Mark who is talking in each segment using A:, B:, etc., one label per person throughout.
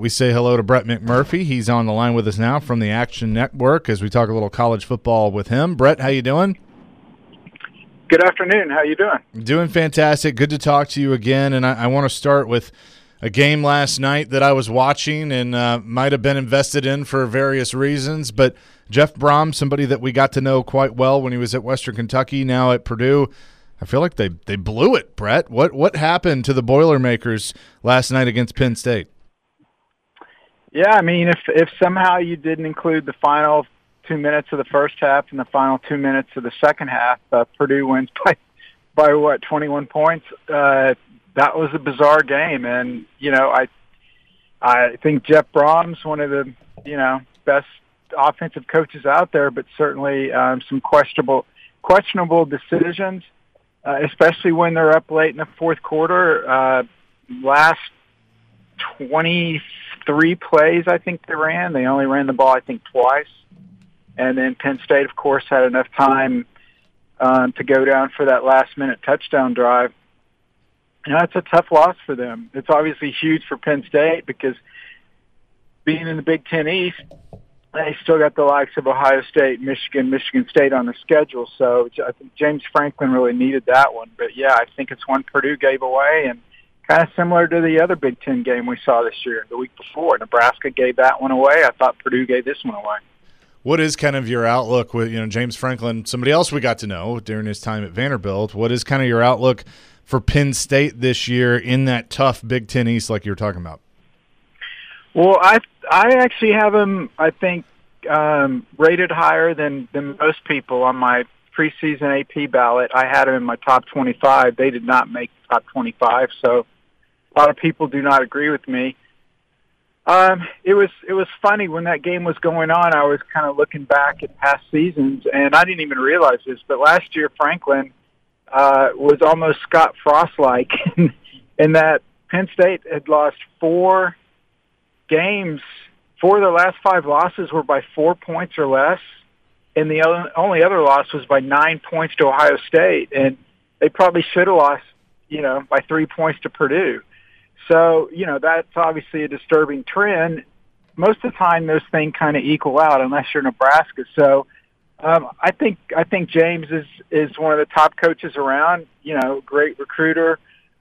A: We say hello to Brett McMurphy. He's on the line with us now from the Action Network as we talk a little college football with him. Brett, how you doing?
B: Good afternoon. How you doing?
A: Doing fantastic. Good to talk to you again. And I want to start with a game last night that I was watching and might have been invested in for various reasons. But Jeff Brohm, somebody that we got to know quite well when he was at Western Kentucky, now at Purdue, I feel like they blew it, Brett. What happened to the Boilermakers last night against Penn State?
B: Yeah, I mean, if somehow you didn't include the final 2 minutes of the first half and the final 2 minutes of the second half, Purdue wins by what, 21 points? That was a bizarre game, and I think Jeff Brohm's one of the best offensive coaches out there, but certainly some questionable decisions, especially when they're up late in the fourth quarter. Last 23 plays, I think they ran. They only ran the ball, I think, twice. And then Penn State, of course, had enough time to go down for that last-minute touchdown drive. It's a tough loss for them. It's obviously huge for Penn State because being in the Big Ten East, they still got the likes of Ohio State, Michigan State on the schedule. So I think James Franklin really needed that one. But, yeah, I think it's one Purdue gave away, and kind of similar to the other Big Ten game we saw this year, the week before. Nebraska gave that one away. I thought Purdue gave this one away.
A: What is kind of your outlook with James Franklin, somebody else we got to know during his time at Vanderbilt? What is kind of your outlook for Penn State this year in that tough Big Ten East like you were talking about?
B: Well, I actually have him, I think, rated higher than most people on my preseason AP ballot. I had him in my top 25. They did not make top 25, so a lot of people do not agree with me. It was funny when that game was going on. I was kind of looking back at past seasons, and I didn't even realize this, but last year Franklin was almost Scott Frost-like in that Penn State had lost 4 games. 4 of their last 5 losses were by 4 points or less, and the only other loss was by 9 points to Ohio State, and they probably should have lost, by 3 points to Purdue. So, that's obviously a disturbing trend. Most of the time, those things kind of equal out unless you're Nebraska. So, I think James is one of the top coaches around. Great recruiter.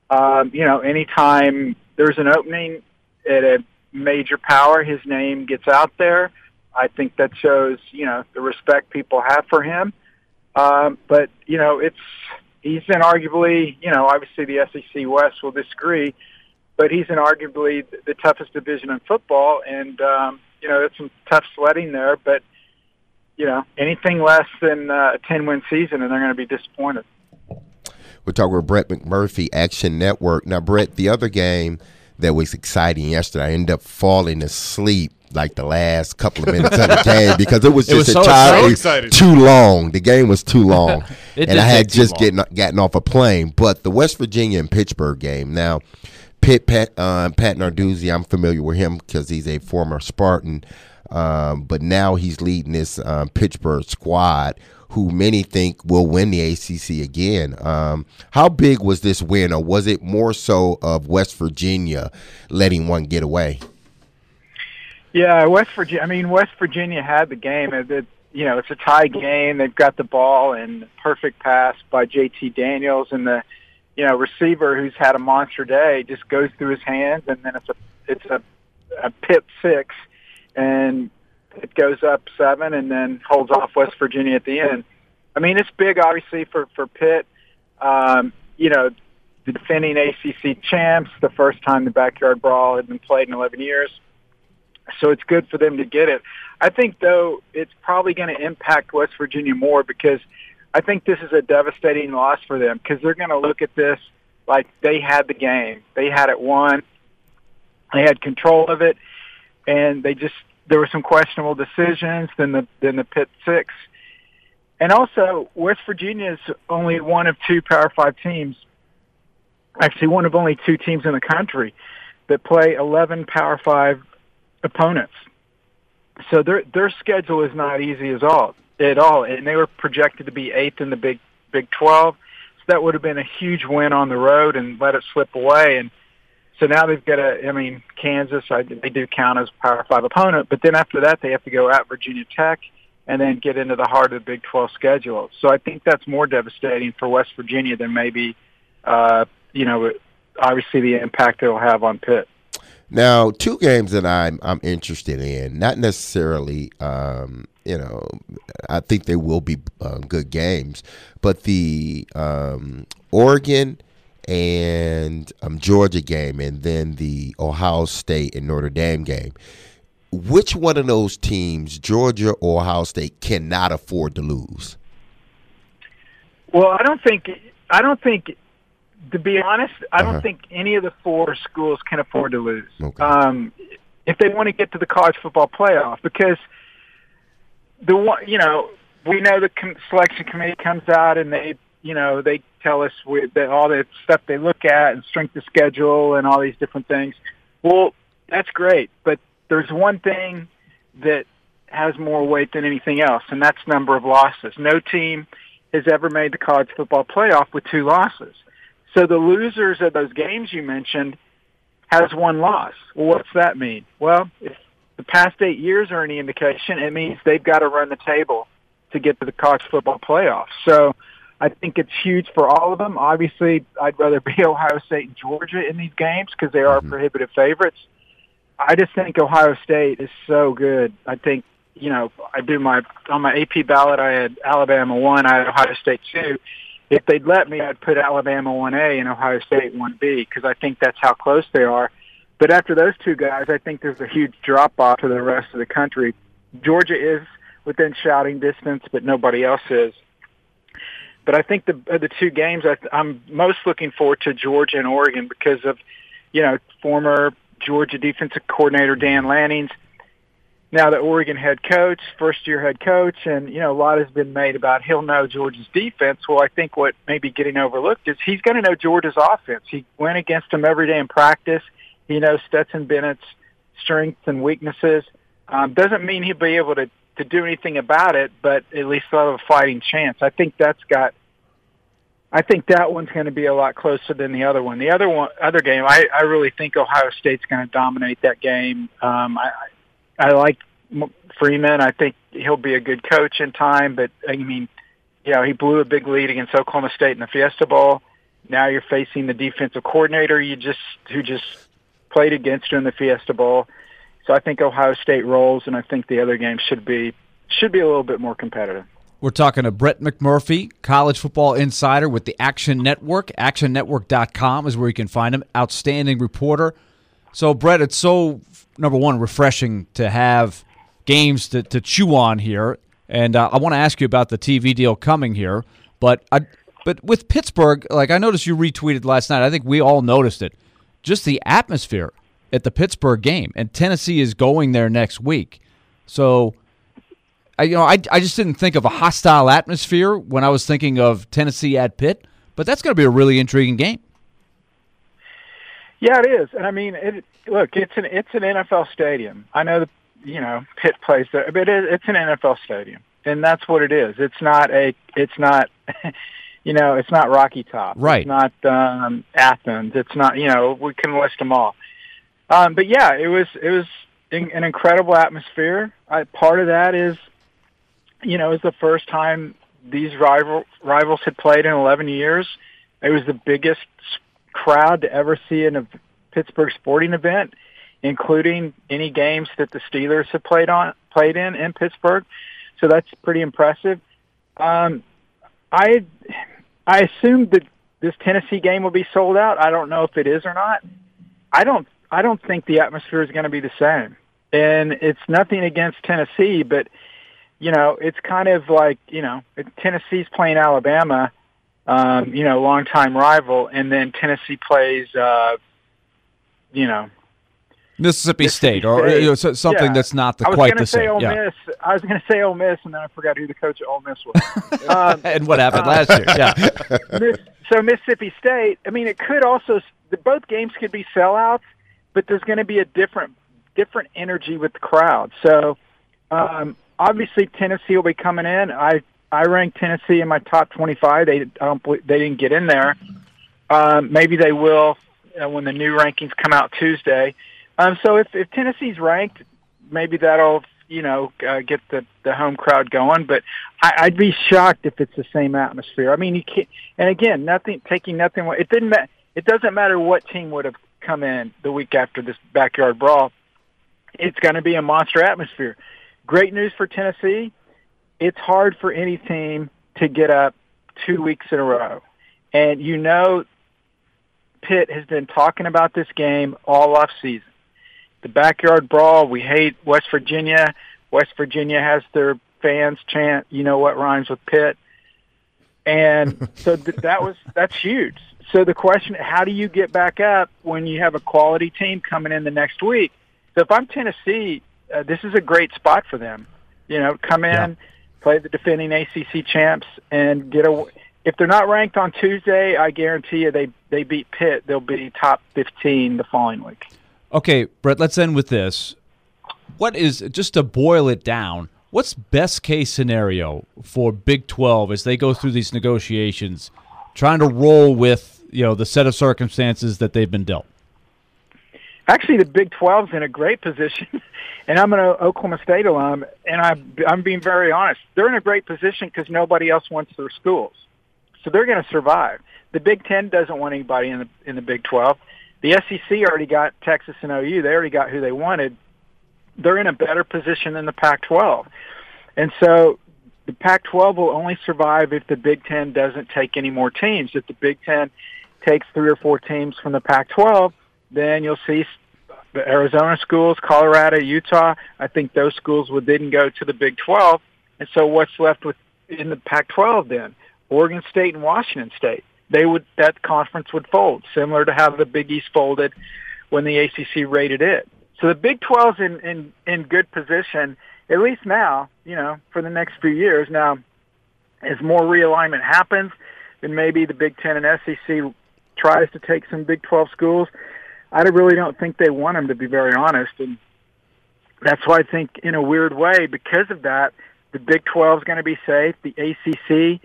B: Anytime there's an opening at a major power, his name gets out there. I think that shows the respect people have for him. But he's in arguably obviously the SEC West will disagree. But he's in arguably the toughest division in football, and it's some tough sledding there. But anything less than a 10-win season, and they're going to be disappointed.
C: We're talking with Brett McMurphy, Action Network. Now, Brett, the other game that was exciting yesterday, I ended up falling asleep like the last couple of minutes of the game because it was just too long. The game was too long, and I had just gotten off a plane. But the West Virginia and Pittsburgh game now. Pat Narduzzi, I'm familiar with him because he's a former Spartan, but now he's leading this Pittsburgh squad, who many think will win the ACC again. How big was this win, or was it more so of West Virginia letting one get away?
B: Yeah, West Virginia had the game. It's a tie game. They've got the ball, and perfect pass by JT Daniels, and the receiver who's had a monster day just goes through his hands, and then it's a pick 6, and it goes up 7, and then holds off West Virginia at the end. I mean, it's big, obviously, for Pitt. The defending ACC champs, the first time the backyard brawl had been played in 11 years. So it's good for them to get it. I think, though, it's probably going to impact West Virginia more because I think this is a devastating loss for them because they're going to look at this like they had the game. They had it won. They had control of it, and there were some questionable decisions than the Pitt 6. And also, West Virginia is only one of 2 Power 5 teams, actually one of only 2 teams in the country that play 11 Power 5 opponents. So their schedule is not easy at all. And they were projected to be 8th in the Big 12. So that would have been a huge win on the road and let it slip away. And So now they've got Kansas, they do count as a Power 5 opponent, but then after that they have to go at Virginia Tech and then get into the heart of the Big 12 schedule. So I think that's more devastating for West Virginia than maybe, obviously the impact it'll have on Pitt.
C: Now, two games that I'm interested in, not necessarily, I think they will be good games, but the Oregon and Georgia game, and then the Ohio State and Notre Dame game. Which one of those teams, Georgia or Ohio State, cannot afford to lose?
B: Well, I don't think, to be honest, I don't think any of the four schools can afford to lose.
C: Okay.
B: If they want to get to the college football playoff, because we know the selection committee comes out and they tell us that all the stuff they look at and strength of schedule and all these different things. Well, that's great, but there's one thing that has more weight than anything else, and that's number of losses. No team has ever made the college football playoff with 2 losses. So the losers of those games you mentioned has 1 loss. Well, what's that mean? Well, if the past 8 years are any indication, it means they've got to run the table to get to the college football playoff. So I think it's huge for all of them. Obviously, I'd rather be Ohio State and Georgia in these games because they are prohibitive favorites. I just think Ohio State is so good. I think, on my AP ballot, I had Alabama 1, I had Ohio State 2. If they'd let me, I'd put Alabama 1A and Ohio State 1B because I think that's how close they are. But after those 2 guys, I think there's a huge drop-off to the rest of the country. Georgia is within shouting distance, but nobody else is. But I think the 2 games, I'm most looking forward to Georgia and Oregon because of, former Georgia defensive coordinator Dan Lanning's now the Oregon head coach, first-year head coach, and, a lot has been made about he'll know Georgia's defense. Well, I think what may be getting overlooked is he's going to know Georgia's offense. He went against them every day in practice. He knows Stetson Bennett's strengths and weaknesses. Doesn't mean he'll be able to do anything about it, but at least they'll have a fighting chance. I think that one's going to be a lot closer than the other one. The other game, I really think Ohio State's going to dominate that game. I like Freeman. I think he'll be a good coach in time, but he blew a big lead against Oklahoma State in the Fiesta Bowl. Now you're facing the defensive coordinator who just played against you in the Fiesta Bowl. So I think Ohio State rolls, and I think the other games should be a little bit more competitive.
D: We're talking to Brett McMurphy, college football insider with the Action Network. ActionNetwork.com is where you can find him. Outstanding reporter. So, Brett, it's so, number one, refreshing to have games to chew on here. And I want to ask you about the TV deal coming here. But with Pittsburgh, I noticed you retweeted last night. I think we all noticed it. Just the atmosphere at the Pittsburgh game. And Tennessee is going there next week. So, I just didn't think of a hostile atmosphere when I was thinking of Tennessee at Pitt. But that's going to be a really intriguing game.
B: Yeah, it is. And it's an NFL stadium. I know that, Pitt plays there, but it's an NFL stadium. And that's what it is. It's not it's not Rocky Top.
D: Right.
B: It's not Athens. It's not, we can list them all. But yeah, it was an incredible atmosphere. Part of that is, it was the first time these rivals had played in 11 years. It was the biggest crowd to ever see in a Pittsburgh sporting event, including any games that the Steelers have played in Pittsburgh. So that's pretty impressive. I assumed that this Tennessee game will be sold out. I don't know if it is or not. I don't think the atmosphere is going to be the same. And it's nothing against Tennessee, but it's kind of like, Tennessee's playing Alabama, longtime rival, and then Tennessee plays,
D: Mississippi State, or something that's not quite the same.
B: I was going to say Ole Miss, and then I forgot who the coach at Ole Miss was.
D: And what happened last year? Yeah.
B: So Mississippi State. It could also both games could be sellouts, but there's going to be a different energy with the crowd. So obviously Tennessee will be coming in. I rank Tennessee in my top 25. They didn't get in there. Maybe they will when the new rankings come out Tuesday. So if Tennessee's ranked, maybe that'll get the home crowd going. But I'd be shocked if it's the same atmosphere. I mean, you can't. And again, taking nothing away. It doesn't matter what team would have come in the week after this backyard brawl. It's going to be a monster atmosphere. Great news for Tennessee. It's hard for any team to get up 2 weeks in a row. And Pitt has been talking about this game all off season. The backyard brawl, we hate West Virginia. West Virginia has their fans chant, "You know what rhymes with Pitt?" And so that's huge. So the question, how do you get back up when you have a quality team coming in the next week? So if I'm Tennessee, this is a great spot for them. Come in, play the defending ACC champs, and if they're not ranked on Tuesday, I guarantee you they beat Pitt, they'll be top 15 the following week.
D: Okay, Brett, let's end with this. What is, just to boil it down, what's best case scenario for Big 12 as they go through these negotiations, trying to roll with the set of circumstances that they've been dealt?
B: Actually, the Big 12's in a great position, and I'm an Oklahoma State alum, and I'm being very honest. They're in a great position because nobody else wants their schools, so they're going to survive. The Big 10 doesn't want anybody in the Big 12. The SEC already got Texas and OU. They already got who they wanted. They're in a better position than the Pac-12, and so the Pac-12 will only survive if the Big 10 doesn't take any more teams. If the Big 10 takes 3 or 4 teams from the Pac-12, then you'll see the Arizona schools, Colorado, Utah. I think those schools would then go to the Big 12. And so what's left in the Pac-12 then? Oregon State and Washington State. That conference would fold, similar to how the Big East folded when the ACC rated it. So the Big 12's in good position, at least now, for the next few years. Now, as more realignment happens, then maybe the Big 10 and SEC tries to take some Big 12 schools. I really don't think they want them, to be very honest. And that's why I think, in a weird way, because of that, the Big 12 is going to be safe. The ACC,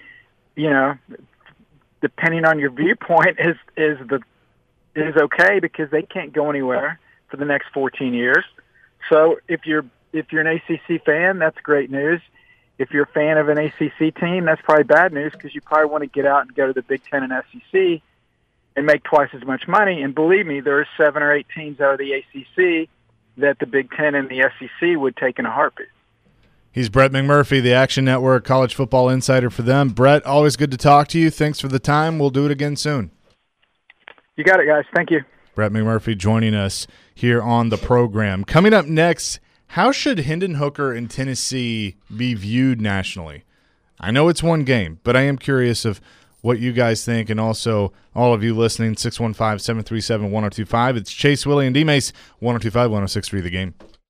B: depending on your viewpoint, is okay because they can't go anywhere for the next 14 years. So if you're an ACC fan, that's great news. If you're a fan of an ACC team, that's probably bad news because you probably want to get out and go to the Big 10 and SEC and make twice as much money. And believe me, there are 7 or 8 teams out of the ACC that the Big 10 and the SEC would take in a heartbeat.
A: He's Brett McMurphy, the Action Network college football insider for them. Brett, always good to talk to you. Thanks for the time. We'll do it again soon.
B: You got it, guys. Thank you.
A: Brett McMurphy joining us here on the program. Coming up next, how should Hendon Hooker and Tennessee be viewed nationally? I know it's one game, but I am curious of what you guys think, and also all of you listening, 615-737-1025. It's Chase, Willie, and D-Mace, 1025-1063 The Game.